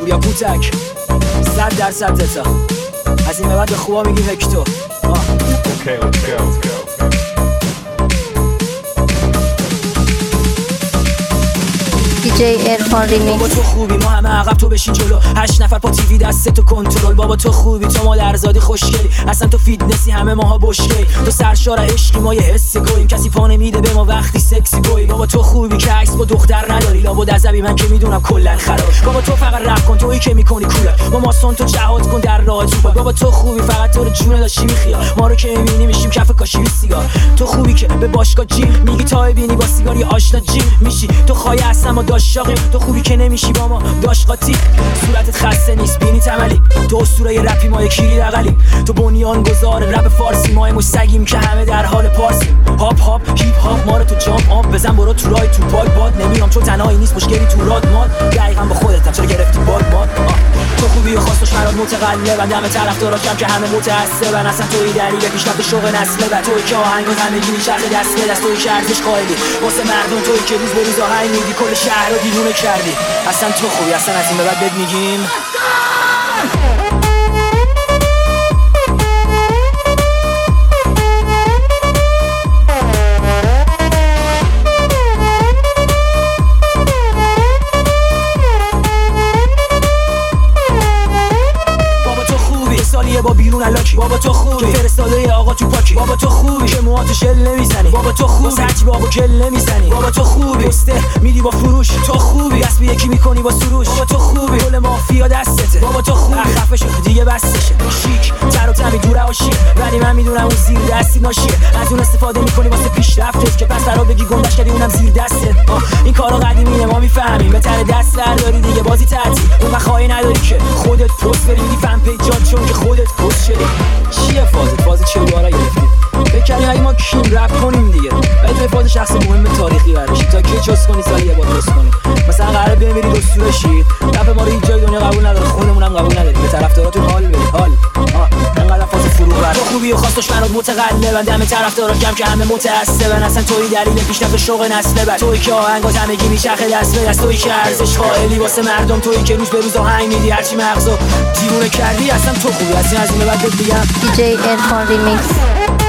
یا کوتک 100% دتا از این به بعد به خوبا میگیم هکتو. Okay, let's go. DJ عرفان ریمیکس. بابا تو خوبی ما همه عقب تو بشین جلو 8 نفر پا تیوی دست تو کنترل. بابا تو خوبی تو مادرزادی خوشگلی اصلا تو فیتنسی همه ماها بشکلی. تو سرشار عشقی ما یه حسی گویم کسی پا نمیده به ما وقتی سکسی گوی. بابا تو خوبی که عکس با دختر نداری لابد عصبی من که میدونم کلا خراب. بابا تو فقط رپ کن تویی که میکنی کوله با ماسون تو جهاد کن در راه تو. بابا تو خوبی فقط تو رو جون داشی میخیا ما رو که میبینی میشیم کف کاشی سیگار. تو خوبی که به باشگاه جیم میگی تا ببینی با سیگاری آشنا جیم میشی. تو خواهی اصلا ما داشاقیم. تو خوبی که نمیشی با ما داش قاطی. صورتت خسته نیست بینی تملی. تو اسطوره رپی ما یکی دقلی. تو بنیان گذار رپ فارسی ما مش سگیم که همه در حال پارسی. هاپ هاپ هیپ هاپ ما رو تو جام آب بزن برو تو رای تو پاک باد. نمیام چون تنهایی نیست مشکلی تو راد ماد. دقیقاً با خودتم چرا گرفتی باد ماد. تو خوبی و خواستش مراد متقلبن دم طرفدارا کم که همه متعصبن اصلا توی دلیل پیشرفت شوق نسل و توی که آهنگ همگی میچرخه دست به دست. توی که ارزش قائلی واسه مردم توی که روز به روز آهنگ میدی کل شهر رو دیوونه کردی. اصلا تو خوبی اصلا از این به بعد بد میگیم با بیرون الاکی. بابا تو خوبی فرستاده آقا تو پاکی. بابا تو خوبی که موهاتو شل نمیزنی. بابا تو خوبی سرچی بابا گل نمیزنی. بابا تو خوبی پسته میدی با فروش. تو خوبی دست به یکی میکنی با سروش. بابا تو خوبی کل مافیا دستته. بابا تو خوبی خفه شو دیگه بسشه. شیک تر و تمی دوره آشی ولی من میدونم اون زیر دستی ناشیه. از اون استفاده میکنی واسه پیشرفتت که پس برا بگی گندش کردی اونم زیر دسته. این کارا قدیمیه ما میفهمیم بهتره دست برداری دیگه بازی تعطیل. اون وقای نداری که خودت پست بری میدی فن پیجات چون که خودت پست شدی. چیه فاز چه دوباره گرفتیم بکنیم اگه ما کیم رپ کنیم دیگه. ولی توی فاز شخص مهم تاریخی برشی تا کی چوس کنی سالی یه بار درست کنیم. مثلا قراره بمیری دستور شی رپ ما رو هیچ جای دنیا قبول نداره خودمون هم قبول نداریم. به طرفداراتون حال بدید حال انقدر فاز فرو بر. تو خوبی و خواستش مراد متقلبن دم طرفدارا کم که همه متعصبن اصلا توی دلیل پیشرفت شوق نسل بعد. توی که آهنگات همگی میچرخه دست به دست. توی که ارزش قائلی واسه مردم. توی که روز به روز آهنگ میدی هرچی مغزو دیوونه کردی. اصلا تو خوبی از این به بعد بگم DJ عرفان ریمیکس.